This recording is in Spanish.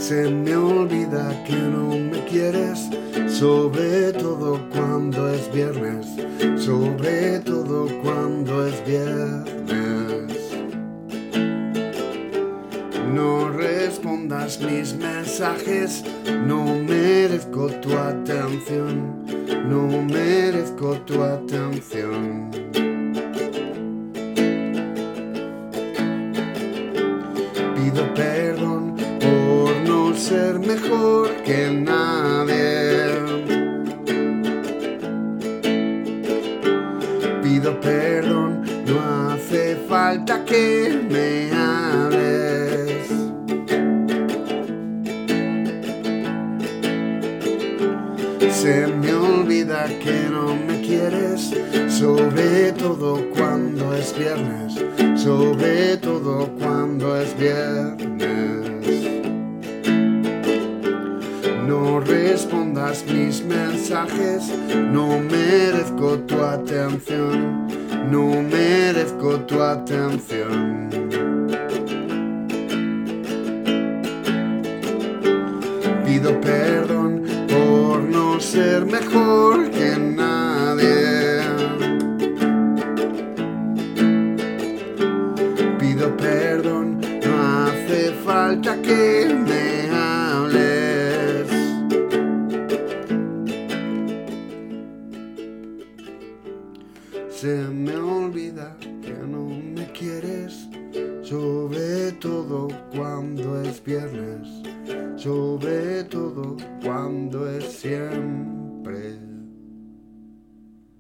Se me olvida que no me quieres, sobre todo cuando es viernes, sobre todo cuando es viernes. No respondas mis mensajes, no merezco tu atención, no merezco tu atención. Pido perdón por no ser mejor que nadie. Pido perdón, no hace falta que me hables. Se me olvida que no me quieres, sobre todo cuando es viernes, sobre todo cuando es viernes. No respondas mis mensajes, no merezco tu atención, no merezco tu atención. Pido perdón por no ser mejor que nadie. Pido perdón, no hace falta que me hables. Se me olvida que no me quieres, sobre todo cuando es viernes, sobre todo cuando es siempre.